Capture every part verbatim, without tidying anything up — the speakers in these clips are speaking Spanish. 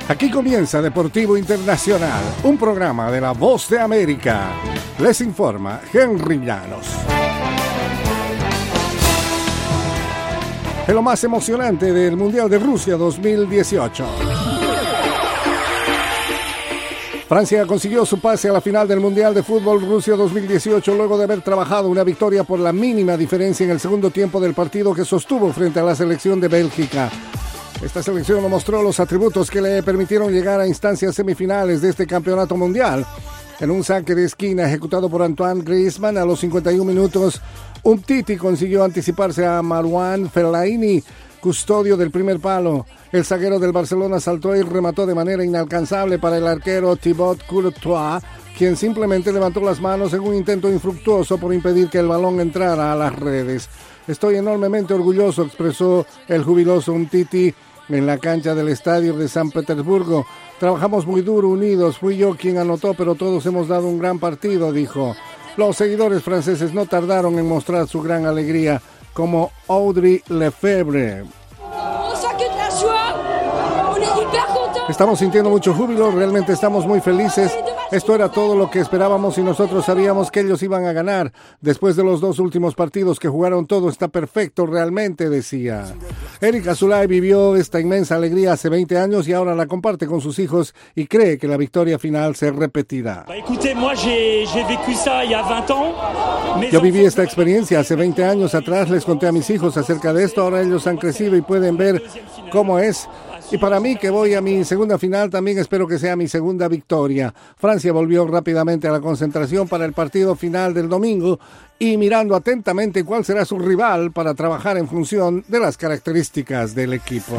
Aquí comienza Deportivo Internacional, un programa de La Voz de América. Les informa Henry Llanos. En lo más emocionante del Mundial de Rusia dos mil dieciocho. Francia consiguió su pase a la final del Mundial de Fútbol Rusia dos mil dieciocho luego de haber trabajado una victoria por la mínima diferencia en el segundo tiempo del partido que sostuvo frente a la selección de Bélgica. Esta selección no mostró los atributos que le permitieron llegar a instancias semifinales de este campeonato mundial. En un saque de esquina ejecutado por Antoine Griezmann a los cincuenta y un minutos, Umtiti consiguió anticiparse a Marouane Fellaini, custodio del primer palo. El zaguero del Barcelona saltó y remató de manera inalcanzable para el arquero Thibaut Courtois, quien simplemente levantó las manos en un intento infructuoso por impedir que el balón entrara a las redes. Estoy enormemente orgulloso, expresó el jubiloso Umtiti en la cancha del estadio de San Petersburgo. Trabajamos muy duro, unidos. Fui yo quien anotó, pero todos hemos dado un gran partido, dijo. Los seguidores franceses no tardaron en mostrar su gran alegría, como Audrey Lefebvre. Estamos sintiendo mucho júbilo, realmente estamos muy felices. Esto era todo lo que esperábamos y nosotros sabíamos que ellos iban a ganar. Después de los dos últimos partidos que jugaron, todo está perfecto, realmente, decía. Eric Azulay vivió esta inmensa alegría hace veinte años y ahora la comparte con sus hijos y cree que la victoria final se repetirá. Yo viví esta experiencia hace veinte años atrás, les conté a mis hijos acerca de esto, ahora ellos han crecido y pueden ver cómo es. Y para mí, que voy a mi segunda final, también espero que sea mi segunda victoria. Francia volvió rápidamente a la concentración para el partido final del domingo y mirando atentamente cuál será su rival para trabajar en función de las características del equipo.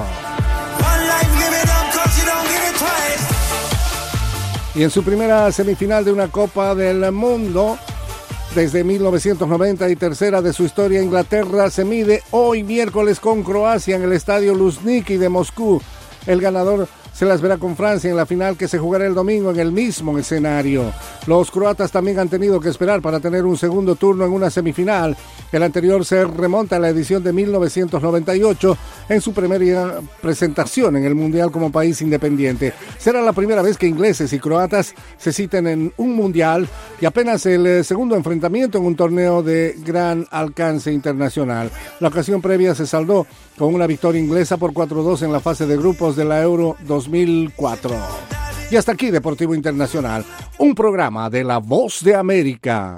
Y en su primera semifinal de una Copa del Mundo desde mil novecientos noventa y tercera de su historia, Inglaterra se mide hoy miércoles con Croacia en el estadio Luzhniki de Moscú. El ganador se las verá con Francia en la final que se jugará el domingo en el mismo escenario. Los croatas también han tenido que esperar para tener un segundo turno en una semifinal. El anterior se remonta a la edición de mil novecientos noventa y ocho en su primera presentación en el Mundial como país independiente. Será la primera vez que ingleses y croatas se citen en un Mundial y apenas el segundo enfrentamiento en un torneo de gran alcance internacional. La ocasión previa se saldó con una victoria inglesa por cuatro a dos en la fase de grupos de la Euro dos mil cuatro. Y hasta aquí Deportivo Internacional, un programa de La Voz de América.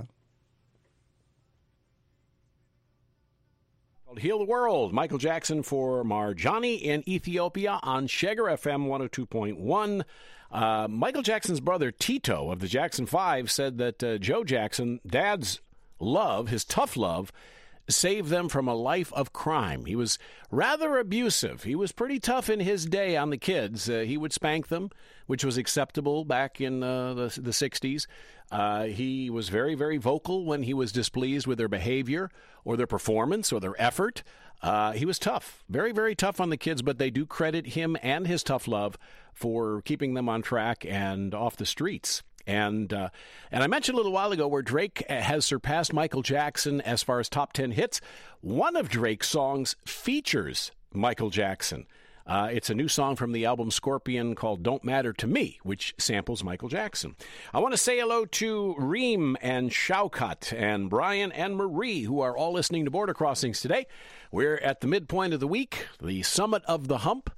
Heal the World, Michael Jackson for Marjani in Ethiopia on Sheger F M one oh two point one. Uh, Michael Jackson's brother Tito of the Jackson Five said that uh, Joe Jackson, Dad's love, his tough love, saved them from a life of crime. He was rather abusive. He was pretty tough in his day on the kids. Uh, he would spank them, which was acceptable back in uh, the, the sixties. Uh, he was very, very vocal when he was displeased with their behavior or their performance or their effort. Uh, he was tough, very, very tough on the kids, but they do credit him and his tough love for keeping them on track and off the streets. And uh, and I mentioned a little while ago where Drake has surpassed Michael Jackson as far as top ten hits. One of Drake's songs features Michael Jackson. Uh, it's a new song from the album Scorpion called Don't Matter to Me, which samples Michael Jackson. I want to say hello to Reem and Shaukat and Brian and Marie, who are all listening to Border Crossings today. We're at the midpoint of the week, the summit of the hump.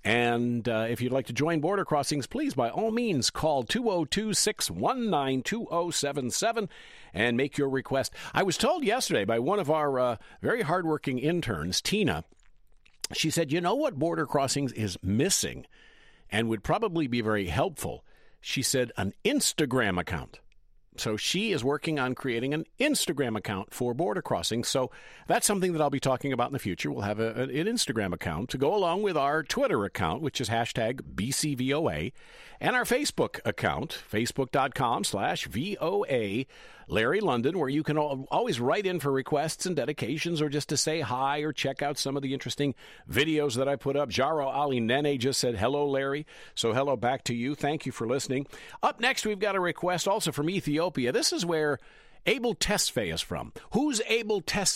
And uh, if you'd like to join Border Crossings, please, by all means, call two oh two, six one nine, two oh seven seven and make your request. I was told yesterday by one of our uh, very hardworking interns, Tina. She said, you know what Border Crossings is missing and would probably be very helpful? She said, an Instagram account. So she is working on creating an Instagram account for Border Crossings. So that's something that I'll be talking about in the future. We'll have a, an Instagram account to go along with our Twitter account, which is hashtag B C V O A, and our Facebook account, facebook.com slash VOA Larry London, where you can always write in for requests and dedications or just to say hi or check out some of the interesting videos that I put up. Jaro Ali Nene just said, hello, Larry. So hello back to you. Thank you for listening. Up next, we've got a request also from Ethiopia. This is where Abel Tesfaye is from. Who's Abel Tesfaye?